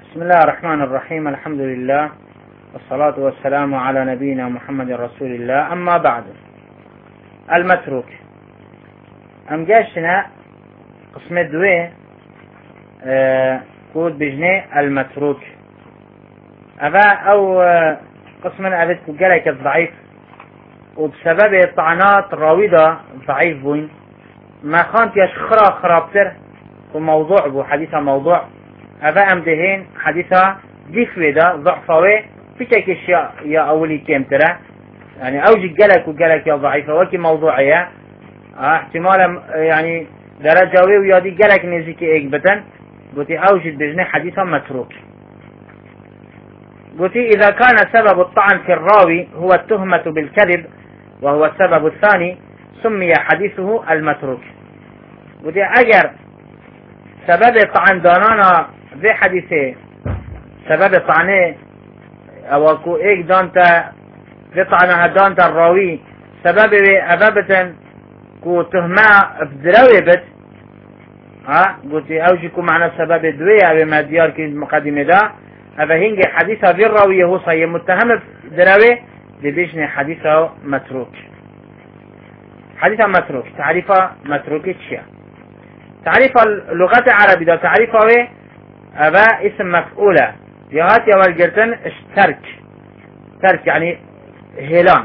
بسم الله الرحمن الرحيم. الحمد لله والصلاة والسلام على نبينا محمد رسول الله. أما بعد، المتروك ام جاشنا قسم الدوي كود بجني المتروك أبا أو قسم أبد كجلك الضعيف، وبسبب الطعنات الراوية ضعيف بوين ما خانت يشخرا خرابتر وموضوع بو حديثة موضوع أبا أم دهين حديثة ديفويدا ضعفوي في تلك الشيء يا أولي كيمترة، يعني أوجي جلك وجلك يا ضعيفة وكي موضوعية احتمال يعني درجة ويادي جلك نزيكي إجبتا قلت أوجد بجني حديثا متروك. قلت إذا كان سبب الطعن في الراوي هو التهمة بالكذب وهو السبب الثاني سمي حديثه المتروك. قلت أجر سبب طعن دانانا ذي حديثه سبب طعنه أو كو إيك دانتا ذي طعنها دانتا الراوي سبب أبابة كو تهمة بدراوي بت قلت أوجيكو معنا سبب دوية أبي ما ديار كي المقدمة دا أبا هنجي حديثة في الراوية هو صحيح متهم بدراوي لبيشني حديثة متروك. حديثة متروك تعريفة متروك تشيا تعريف اللغة العربية دا تعريفة أبا اسم مفعولة يهات يا والجرتن اشترك ترك يعني هلان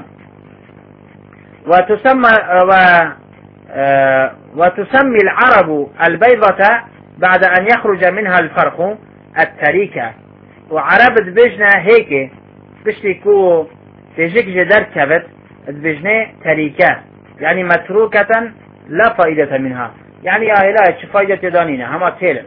وتسمي العرب البيضة بعد أن يخرج منها الفرق التريكة. وعرب دبجنا هيك بشتكو تجيك جدر كبت دبجنا تريكة يعني متروكة لا فائدة منها، يعني لا فائدة دانينا هما تيلم.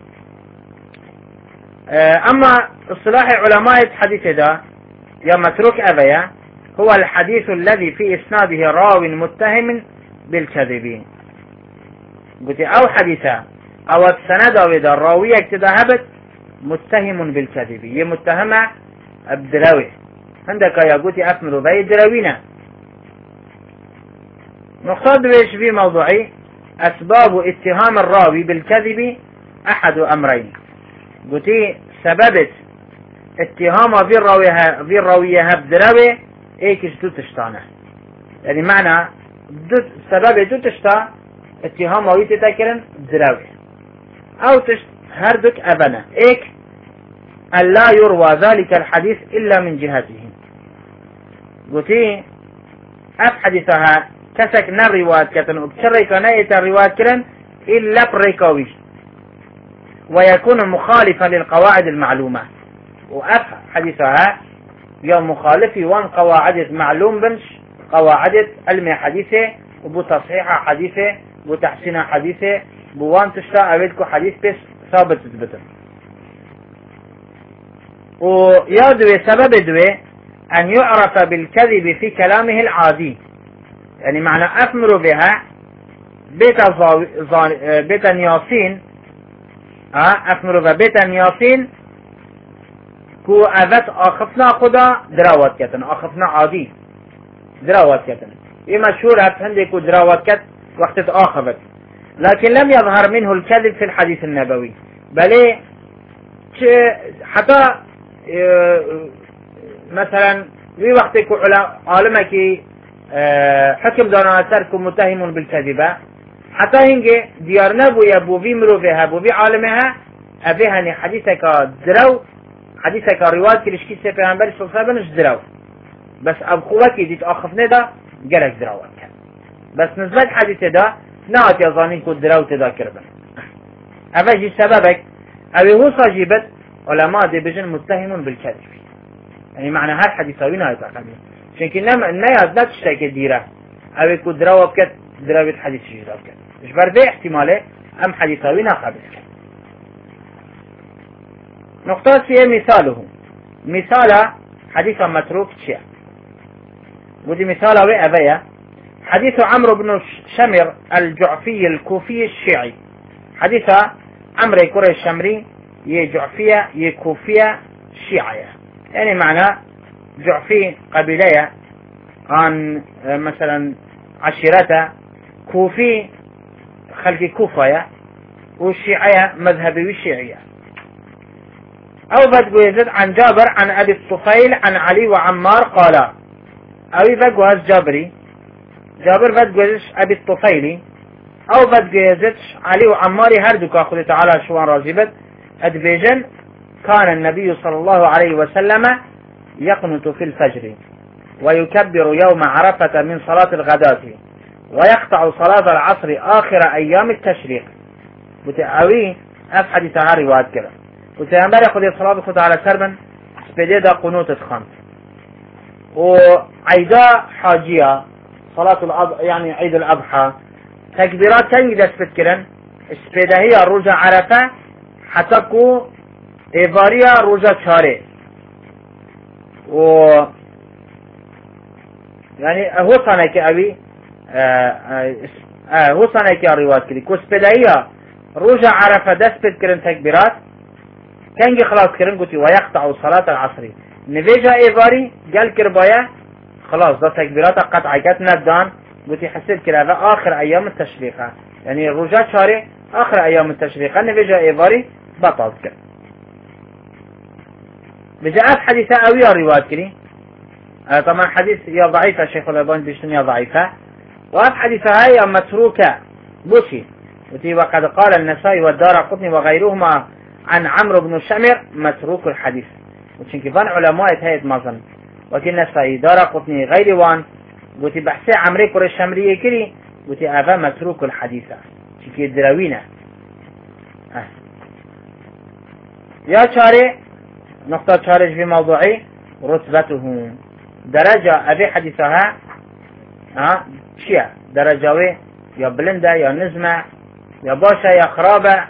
أما اصطلاح علماء الحديث ده يا متروك أبيا هو الحديث الذي في إسناده راو متهم بالكذب. قلت أو حديثة أو السند وإذا الراوية اكتدهبت متهم بالكذب هي متهمة بدراوي عندك يا قلت أكمل بي دراوينا. نقصد بيش في موضوعي أسباب اتهام الراوي بالكذب أحد أمرين. قلت سببت اتهام في الراوية بدراوي ايكش دو تشتانه، يعني معنى سبب دو تشتا اتهام ويتي تاكرن دراوي او تشت هردك ابنا ايك ان لا يروى ذلك الحديث الا من جهته. قلتي اف حديثها كسك نروايات كتن وبشريك نايت الروايات كرن الا بريكوي ويكون مخالفا للقواعد المعلومة. واف حديثها يوم مخالفي وان قواعد معلوم بنش قواعد علم حديثه وبو تصحيح حديثه بو تحسين حديثه بوان تشتا اويدكو حديث بس ثابت تثبته. ويادوي سبب دوي ان يعرف بالكذب في كلامه العادي، يعني معنى اثمر بها بيت نياسين اثمر بها بيت نياسين كو أبت آخفنا خدا دراوات كتن آخفنا عادي دراوات كتن إيه مشهور هندي كو دراوات كت وقت آخفت، لكن لم يظهر منه الكذب في الحديث النبوي بل حتى مثلا في وقت كو عالمك حكم دانا ترك متهم بالكذبة حتى هنجي ديار نبو يبو في مروفها بو في عالمها أبيهني حديثك دراو حديثك رواية كلشكي سيبهانبري صلى الله عليه وسلم دراو بس أبخوكي ديت أخفنا دا جلك دراوات كان بس نزبط حديث دا نهات يظانين كو دراو تذاكر بنا أفاجي سببك أبي هو صاجبت علماء دي بجن متهم بالكذب، يعني معنى هاد حديثاوي نهاية أقامي شنكي نهاية لا تشتاك ديرا أبي كو دراو بكت دراويت حديث جدا بكت مش بربي احتماله أم حديثاوي ناقابل كت. نقطة فيها مثال حديث متروك شيء ودي مثال أبيا حديث عمرو بن شمر الجعفي الكوفي الشيعي. حديث عمرو كوري الشمري يجعفية يكوفية شيعية، يعني معنى جعفي قبيلية عن مثلا عشيرته كوفي خلق كوفية والشيعية مذهبي والشيعية. أو بدقويزت عن جابر عن أبي الطفيل عن علي وعمار قال أو بدقوز جابري جابر بدقوزش أبي الطفيلي أو بدقوزتش علي وعماري هردك أخذ تعالى شوان رازبت أدبيجن كان النبي صلى الله عليه وسلم يقنت في الفجر ويكبر يوم عرفة من صلاة الغداة ويقطع صلاة العصر آخر أيام التشريق بتأوي أفحد تهاري وأذكره وتأمبر يأخذ الصلاة خد على سربا سبديدا قنوت الخمس وعيدا حاجية صلاة يعني عيد الأضحى تكبيرات كان يدس بتكرن سبدا هي رجع عرفة حتى كو إيفاريا رجع شاري و يعني هو صانعك أبي هو صانعك الروايات كلي كو سبدا هي رجع عرفة دس بتكرن تكبيرات كان خلاص كرن قلت ويقطع صلاة العصر نفيجا إيفاري قال كربايا خلاص ده تكبيرات قطع كات ندان قلت حسيت كده هذا آخر أيام التشريق يعني الرجاء شارع آخر أيام التشريق نفيجا إيفاري بطل كده بجاءت حديثة أوي الروايات كلي طبعا حديث يا ضعيفة شيخ الألباني بيشتن يا ضعيفة وهذا حديثة هاي متروكة بوشي وقد قال النسائي والدارقطني وغيرهما عن عمرو بن شمر متروك الحديث وشن كيفان علماء هيئة مازن وكي النسائي دارقطني غير وان وتي بحثي عمري كور الشمرية كلي وتي أفا متروك الحديث شكي الدراوينة يا شارع نقطة شارج في موضوعي رتبته درجة أبي حديثها شيء درجة يا بلندة يا نزمة يا باشا يا خرابة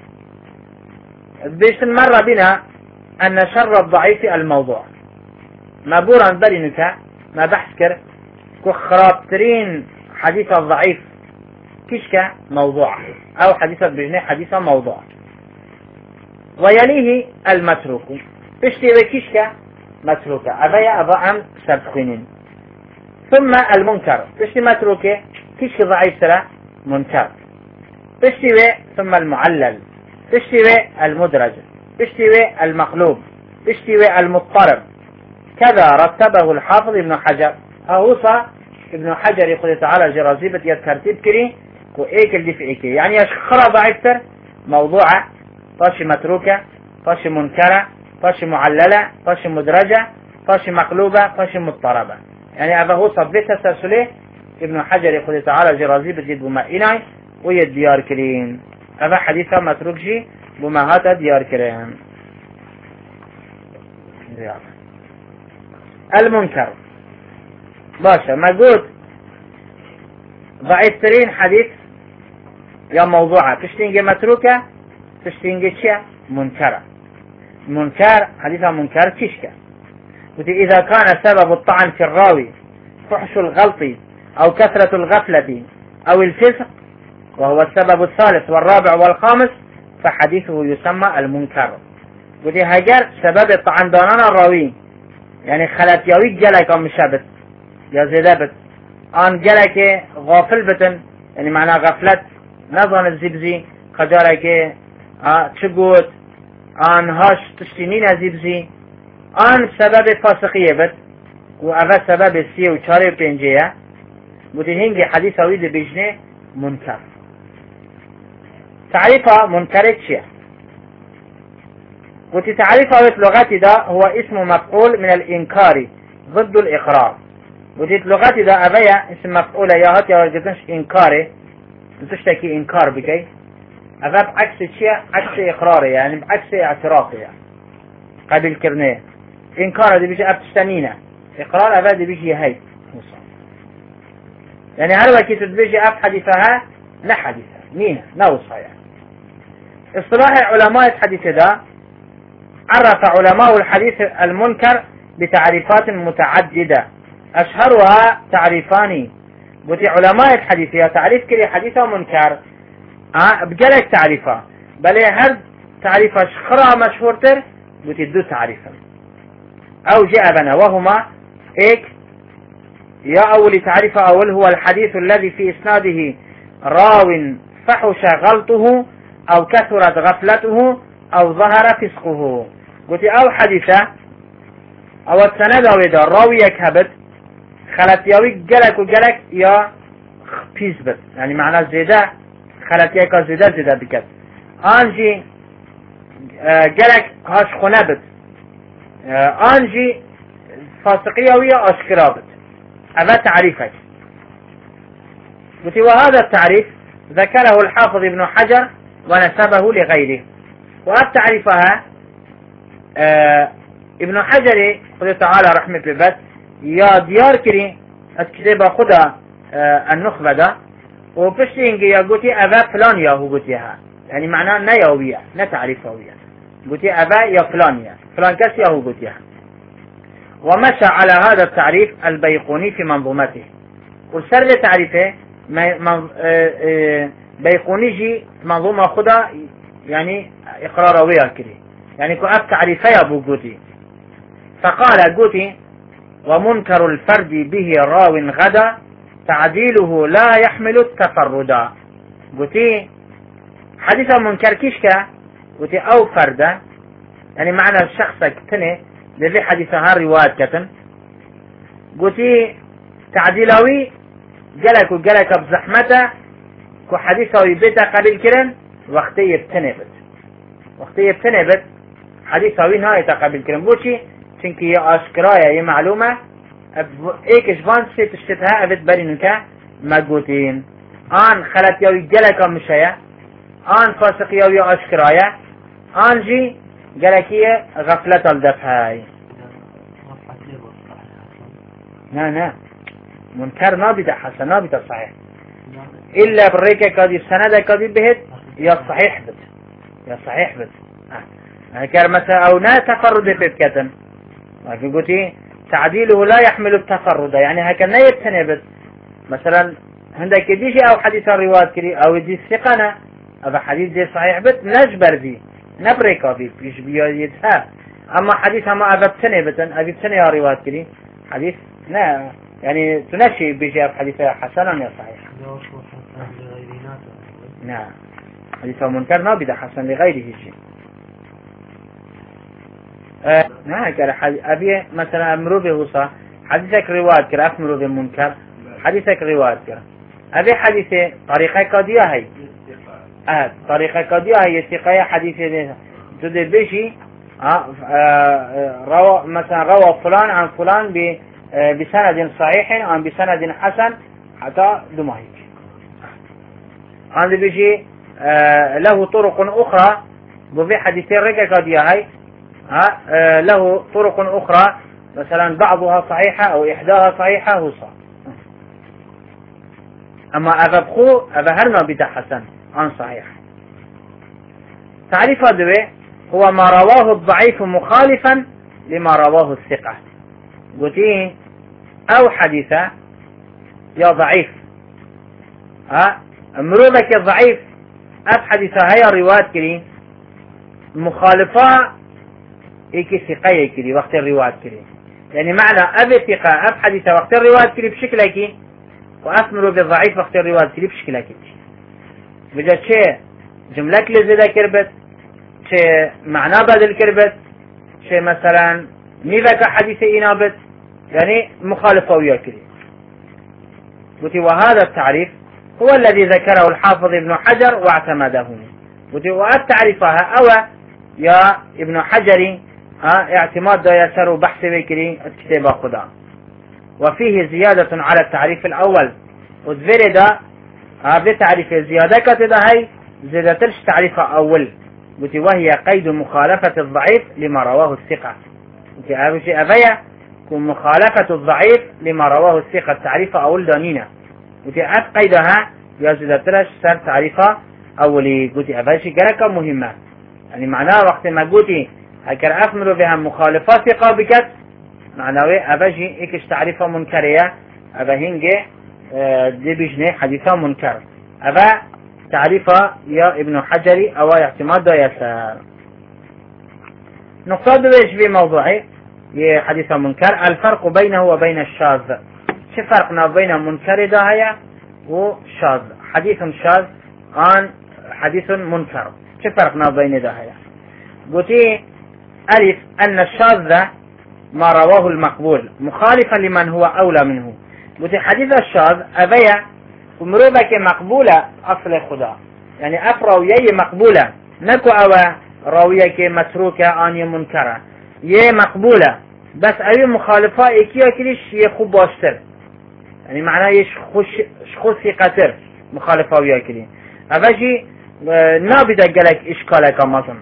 بيش مر بنا أن شر الضعيف الموضوع ما بورا برينك ما بحثكر كو خرابترين حديث الضعيف كشك موضوع أو حديث بجنة حديث موضوع ويليه المتروك بشتي كشك متروك أبايا أبا سبخينين ثم المنكر بشتي متروك كشك ضعيف ترى منكر بشتي ثم المعلل بشتي المدرج بشتي المقلوب بشتي المضطرب كذا رتبه الحافظ ابن حجر أوصى ابن حجر يقول تعالى جرازيبة يترتيب كري كو ايك الدفعي يعني يشخرى ضعيفتر موضوعة فاش متروكة فاش منكرة فاش معللة فاش مدرجة فاش مقلوبة فاش مضطربة يعني هذا هو صبت تسلسله ابن حجر يقول تعالى جرازيبة يد بما إناي ويد ديار كريم هذا حديثة متروكشي بما هاتا ديار كريم المنكر باشا ما قلت ضعيفترين حديث يا موضوعة تشتينجي متروكة تشتينجي شيء منكرة منكر حديثها منكر كشكة إذا كان سبب الطعن في الراوي فحش الغلط أو كثرة الغفلة أو الفسق وهو السبب الثالث والرابع والخامس فحديثه يسمى المنكر ودي هجر سبب الطعن دانان الراوي يعني خلت يوي جلك أو مشابت يا زيدابت آن جلك غافل بتن يعني معنى غفلت نظن الزبزي خجارك تشقوت آن هاش تشتينين زبزي آن سبب فاسقية بت وأغا سبب السي وشاري بينجيه متهنجي حديث ويد بيجنه منكر تعريفها منكرة شيء وتتعريفها لغتي ده هو اسم مفعول من الإنكار ضد الإقرار وتت لغتي ده أبيا اسم مفعول يا هات يا وجدنش إنكاري تشتكي إنكار بكي أبا بعكس شيء عكس إقراري يعني بعكس اعترافي يعني قبل كرنيه إنكار دي بيجي أبتشتنينه إقرار أبا دي بيجي هاي يعني هل وكي تدبيجي أب حديثها لا حديثها مين نوصها يعني اصطلاح علماء الحديث ده عرف علماء الحديث المنكر بتعريفات متعددة أشهرها تعريفان وتي علماء الحديث يا تعريف كلي حديث منكر بجلك تعريفه بل هل تعريف أشخرها مشهورتر وتي دو تعريفا أو جاء بنا وهما إيك يا أول تعريف أول هو الحديث الذي في إسناده راو فحش غلطه أو كثرت غفلته أو ظهر فسقه قلتي أو حديثة أو السند أو إذا راويك هبت خلطياوي جلك وجلك يا بيس بس يعني معناه زيادة خلطياك زيادة بكت أنجي جلك هاش خنبت أنجي فاسقية أشكرابت هذا تعريفك. وهذا التعريف ذكره الحافظ ابن حجر ونسبه لغيره. والتعريفها ابن حجر قل تعالى رحمة ببت يا ديار كري الكتابة خدا النخبة ده وبشتينجي يا قوتي أبا فلان يا هو قوتيها يعني معناه نيوية نتعريفوية قوتي أبا يا فلان يا فلان كس يا هو قوتيها. ومشى على هذا التعريف البيقوني في منظومته والسر تعريفه بيقوني جي منظومة خدا يعني إقراروية كري يعني كأب تعريفه يا أبو قوتي. فقال قوتي ومنكر الفرد به راو غدا تعديله لا يحمل التفردا. قوتي حديث منكر كيشكا قوتي أو فردا يعني معنى الشخص كتنه لذي حديثها رواية كتن قوتي تعديلوي جلك وجلك بزحمته كو حديثه يبيت قبل كرن وقتي يبتنبت حديثه نهاية قبل كرن بوشي چونكي يا أشكرايا يا معلومة ايكش بان تشتتها ابد برينك ما قوتين آن خلت يوي جلك مشايا آن فاسق يوي أشكرايا آن جي جلكية غفلة الدفعاي نا منكر نابد حسن نابد صحيح إلا بريكة كادي سندة كادي بهت يا صحيح بس هكذا مثلا أو نا تفرد بكتن لكن قلتي تعديله لا يحمل التفرد يعني هكذا يبتنبت مثلا عندك ديشي أو حديث الرواية كري أو دي الثقنة هذا حديث دي صحيح بس نجبر دي نبريكا بي بيش بياديتها. أما حديث ما أبي بتني يا رواية كري حديث لا يعني تنشي بيجي حديث حسنا يا صحيح نعم حديث منكر نابد حسن لغيره شيء نعم كده أبي مثلا أمرو بهوصا حديثك رواية كرا أمرو بمنكر حديثك رواية كرا أبي حديث طريقة قضية هي طريقة قضية هي ثقة حديث تدي بيجي روى مثلا روى فلان عن فلان بسند صحيح عن بسند حسن حتى دمهيك عند بيجي له طرق أخرى وفي حديثين رجع قضية هاي له طرق أخرى مثلا بعضها صحيحة أو إحداها صحيحة هو صح. أما أبخو أبهرنا بدا حسن عن صحيح. تعريف هذا هو ما رواه الضعيف مخالفا لما رواه الثقة. قلتين أو حديثة يا ضعيف مروبك يا ضعيف أب حديثة هي رواية كري مخالفة إيكي ثقية كري وقت الرواية كري يعني معنى أب ثقة أب حديثة وقت الرواية كري بشكل كي وأثمروا بالضعيف وقت الرواية كري بشكل كي بجد شيء جملك لزيادة كربت شيء معنى بدل كربت شيء مثلا نيفك حديثة إنابت يعني مخالفة وياكري. وهذا التعريف هو الذي ذكره الحافظ ابن حجر واعتمده. والتعريفها أو يا ابن حجر اعتماد يسر بحث بكري الكتاب خدا وفيه زيادة على التعريف الأول وذرد بتعريف زيادة كتده هي زيادة تعريف أول وهي قيد مخالفة الضعيف لما رواه الثقة. أبيا مخالفة الضعيف لما رواه الثقة التعريف أول دانينا وتعرف قيدها يزيد ترش سر تعريفها أولي قلتي أباشي كركة مهمة يعني معناه وقت ما قلتي هكذا أفمروا بها مخالفات ثقة بكت معناه أباشي إكش تعريفها منكرية أبا هنجي دي بجني حديثها منكر أبا تعريفها يا ابن حجري أو اعتماد يسار. نقطة بيش بموضوعي حديث منكر الفرق بينه وبين الشاذ. شو فرقنا بين منكر داهية وشاذ؟ حديث شاذ عن حديث منكر شو فرقنا بين داهية؟ قلتي ألف أن الشاذ ما رواه المقبول مخالفا لمن هو أولى منه. قلت حديث الشاذ أبيع ومروبك مقبولة أصل خدا، يعني أفراوية مقبولة نكو أو راوية متروكة آنية منكرة يه مقبولة، بس أبي مخالفة إكيا كليش يخوب باشتر، يعني معناه يشخص قتر مخالفة ويا كلي أفجي نابد قالك إشكالك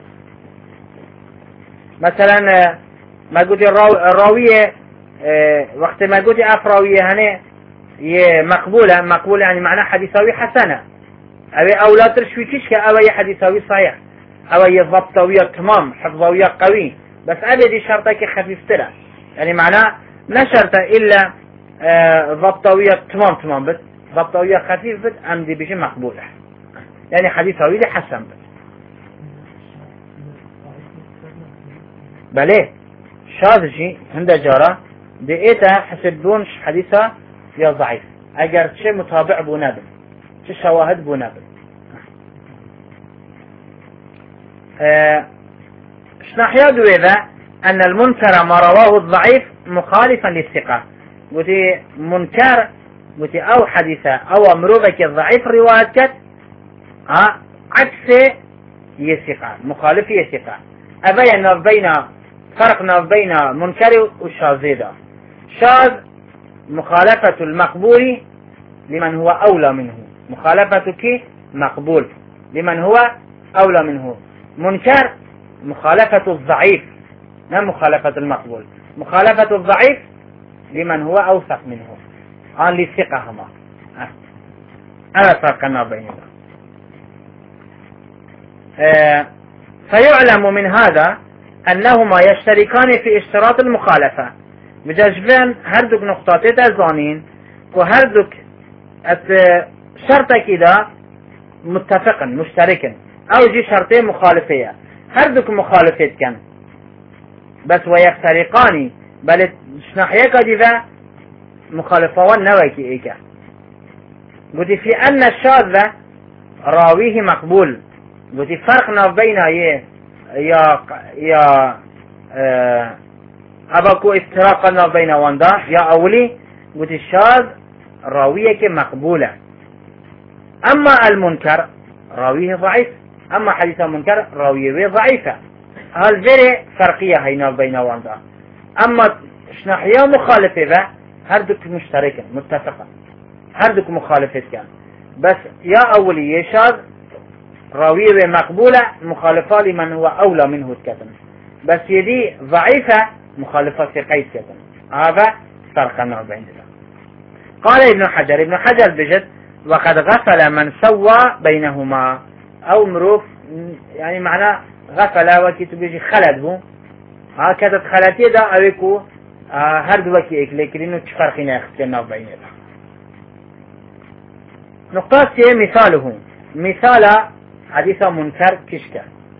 مثلا ما قلت الراوية وقت ما قلت أفراوية هنا مقبولة يعني معناه حديثاوي حسنة أبي أولاد ترشوي كشك أبي حديثاوي صحيح أبي ضبطاوية تمام حفظاوية قوي، بس أبي دي شرطك خفيف ترى، يعني معناه لا شرط إلا ضبطاوية تمام بس ضبطاوية خفيف بس أم دي بيجي مقبولة، يعني حديثاوي دي حسن بس بله شاذ شيء عند جارة دقيتها حسبونش حديثة يا ضعيف اگر چه متابع بو نبل چه شواهد بو نبل. شنحيا دويذا أن المنكر ما رواه الضعيف مخالفا للثقة، قلت منكر قلت أو حديثة أو مروبك الضعيف روايتك عكس يثقة مخالف يثقة. أبين بين فرقنا بين منكر والشاذ. شاذ مخالفة المقبول لمن هو أولى منه، مخالفتك مقبول لمن هو أولى منه. منكر مخالفة الضعيف لا مخالفة المقبول، مخالفة الضعيف لمن هو أوثق منه عن للثقة هما. أنا فرقنا بينهما. فيعلم من هذا أنهما يشتركان في اشتراط المخالفة، بجانب هردوك نقطات تزانين وهردوك شرطك إذا متفقا مشتركا أو جي شرطين مخالفية هردوك مخالفات كان بس ويفترقان بل شنحيك ديذا مخالفوان نوكي إيكا. قلت في أن الشاذ راويه مقبول، قلت فرقنا بين يا أباكو افتراقنا بين واندا يا أولي قلت الشاذ راويك مقبولة، أما المنكر راويه ضعيف، أما حديث المنكر راويه ضعيفة. هالفيري فرقية هينا بين واندا. أما شنحيا مخالفة ذا هردك مشتركة متفقة هردك مخالفة كان، بس يا أولي يا شاذ راويه مقبولة مخالفة لمن هو أولى منه الكتم، بس يدي ضعيفة مخالفة في قيد كتم. هذا فرقنا بيننا. قال ابن حجر بجد وقد غفل من سوى بينهما أو مروف، يعني معنى غفل وكي بيجي خلد هو هكذا خلتي دا أويكو هرد وكي إكليك لأنه تفرقنا اختلنا بيننا. نقطة مثاله مثال حديث منكر كشكا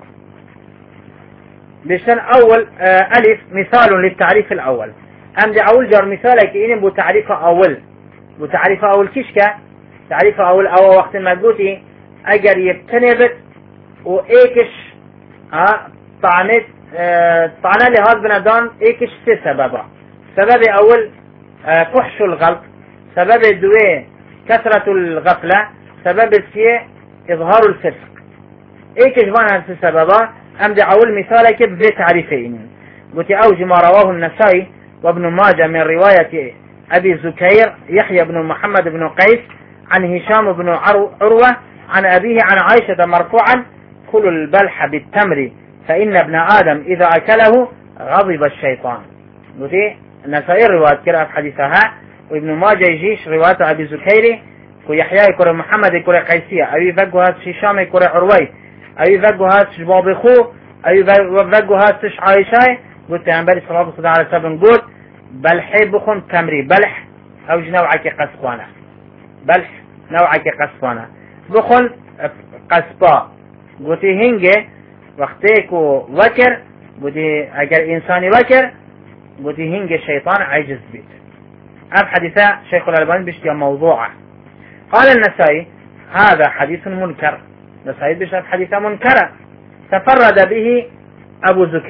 بشتن أول ألف مثال للتعريف الأول أمدي أول جار مثالك إن بتعريف أول كشكا تعريف أول أو وقت ما قلتي أجر يبتنبت وإيكش طعنت طعنة لهذا بندان إيكش سي سببا. سبب أول فحش الغلط، سبب الدوي كثرة الغفلة، سبب السي إظهار الفسق. إيكش بانا سببا أمدي أول مثالك بتعريفين. قلت أوج ما رواه النسائي وابن ماجه من رواية أبي زكير يحيى بن محمد بن قيس عن هشام بن عروة عن أبيه عن عائشة مرفوعا كل البلح بالتمر فإن ابن آدم إذا أكله غضب الشيطان. قلت النسائي رواية كرأت حديثها، وابن ماجه يجيش رواية أبي زكير ويحيى يكره محمد يكره قيسية أبي فقه هات هشام يكره عروي أبي فقه هات شباب خو أبي فقه هات عائشة. قلت عن بالي صلى الله عليه وسلم قلت بلحي بخون تمري بلح أو نوعك قصفانة بلح نوعك قصفانة بخون قصبا. قلت هنجي وقتيكو وكر قلت أجر إنساني وكر قلت هنجي الشيطان عجز بيت. أب حديثة شيخ الألباني بشتيا موضوعة. قال النسائي هذا حديث منكر، نسائي بشتيا حديثة منكرة تفرد به أبو زكير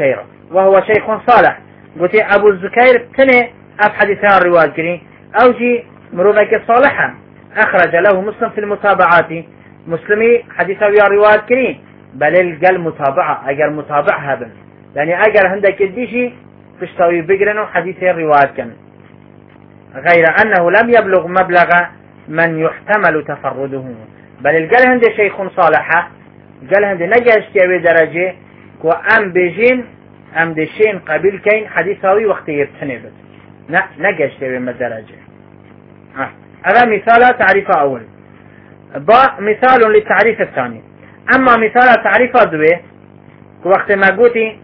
وهو شيخ صالح. قلت أبو الزكير تني أف حديثها الرواية كري أو جي مروفك صالحة أخرج له مسلم في المتابعات مسلمي حديثها الرواية كري بل القل متابعة أجر متابعها بن يعني أجر عندك الديشي فاشتوي بقرنوا حديثها الرواية كان غير أنه لم يبلغ مبلغ من يحتمل تفرده بل القل عند شيخ صالحة قال عند نجاشتي بدرجة وأم بيجين أم دشين قبيل كين حديثاوي وقت يبتنبت نجاشتي بمدرجة. هذا مثال تعريف أول. مثال للتعريف الثاني. أما مثال تعريف دوي وقت ما قلتي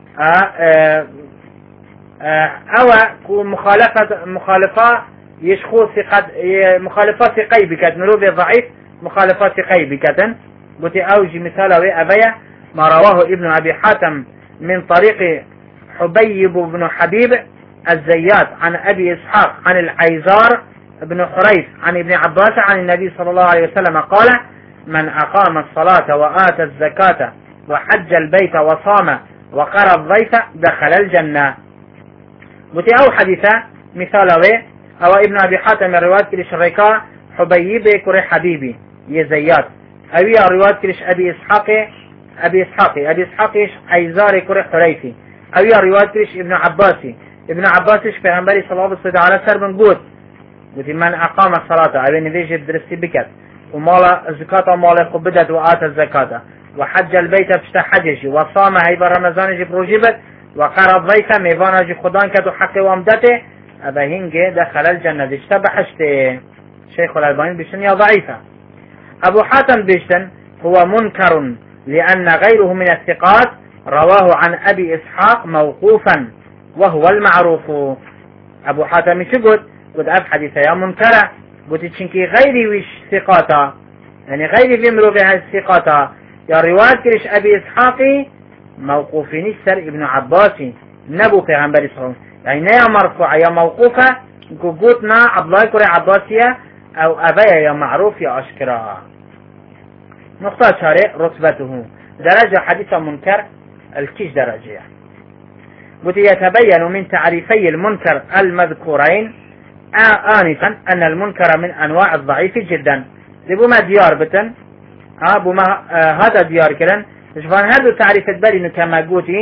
أو مخالفة يشخو مخالفة ثقي بكت مروف ضعيف مخالفة ثقي بكت قلت أوجي مثال أبيا ما رواه ابن أبي حاتم من طريق حبيب بن حبيب الزيات عن أبي إسحاق عن العيزار بن حريث عن ابن عباس عن النبي صلى الله عليه وسلم قال من أقام الصلاة وآتى الزكاة وحج البيت وصام وقرى الضيف دخل الجنة. قلت أو حديثة مثال أو ابن أبي حاتم الرواية كلش الركاء حبيب كري حبيبي يزيات أبي رواية كلش أبي إسحاقي عيزار كري حريثي أبي رواية كلش ابن عباسي في غنبري صلى الله عليه وسلم قلت من أقام الصلاة أبي نفيج درستي بكت ومال الزكاة ومال قبدت وآتى الزكاة وحج البيت بشتا حجج وصام هيبا رمضان جب رجبت وقرى الضيف ميفانا جي خدان كدو حقي وامدته أبا هنجي دخل الجنة دشتا بحشته. شيخ الألباني بيشتن يا ضعيفة. أبو حاتم بيشتن هو منكر لأن غيره من الثقات رواه عن أبي إسحاق موقوفا وهو المعروف. أبو حاتم شو قلت أب حديثة يا منكرة قلت تشنكي غيري وش ثقاتا يعني غيري بيمروا بها الثقاتا يا رواية كريش أبي إسحاقي موقوفين السر ابن عباسي نبو في غنبري صلى يعني يا مرفوع يا موقوفة قلتنا عبد الله كري عباسية أو أبايا يا معروف يا أشكرا. نقطة شارع رتبته درجة حديثة منكر الكيش درجة. قلت يتبين من تعريفي المنكر المذكورين آنفا أن المنكر من أنواع الضعيف جدا. لبو ما ديار بتن بو ما هذا ديار كلن شفان هذا تعريف البالي كما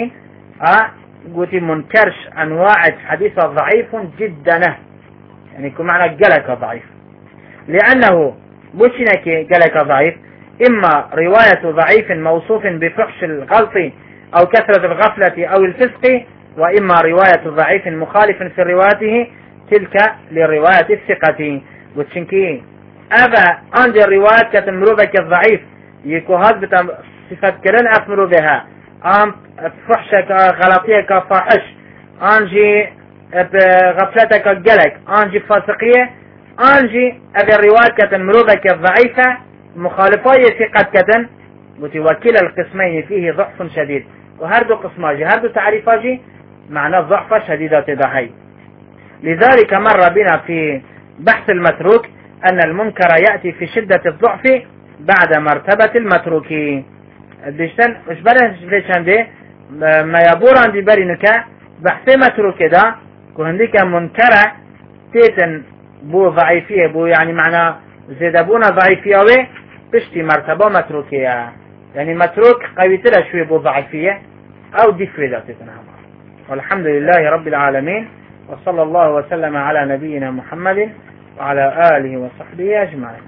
قلتي منكرش أنواع حديث ضعيف جدا يعني يكون معنى قلق ضعيف لأنه بوشنك قلق ضعيف إما رواية ضعيف موصوف بفحش الغلط أو كثرة الغفلة أو الفسق وإما رواية ضعيف مخالف في روايته تلك لرواية الثقة. وتشنكي أبا عند الرواية كتمروبك الضعيف يكو هاد صفة كلن أفمرو بها فحشك غلطيك فاحش أنجي غفلتك قلق أنجي فاسقية أنجي أبا الرواية كتمروبك الضعيفة مخالفة ثقة كتن وتوكل القسمين فيه ضعف شديد وهردو قسماجي هردو تعريفاجي معنى ضعف شديدة تضحي. لذلك مر بنا في بحث المتروك أن المنكر يأتي في شدة الضعف بعد مرتبة المتروك. ديشتن اش برش ليشان دي ما يبور عندي برينك بحث متروك دا كهنديك منكرة تيتن بو ضعيفية بو يعني معنى زيدبونا ضعيفية بشتي مرتبة متروكية يعني متروك قويتلا شوي بو ضعيفية أو دفوي دا تتنها. والحمد لله رب العالمين وصلى الله وسلم على نبينا محمد وعلى آله وصحبه أجمعين.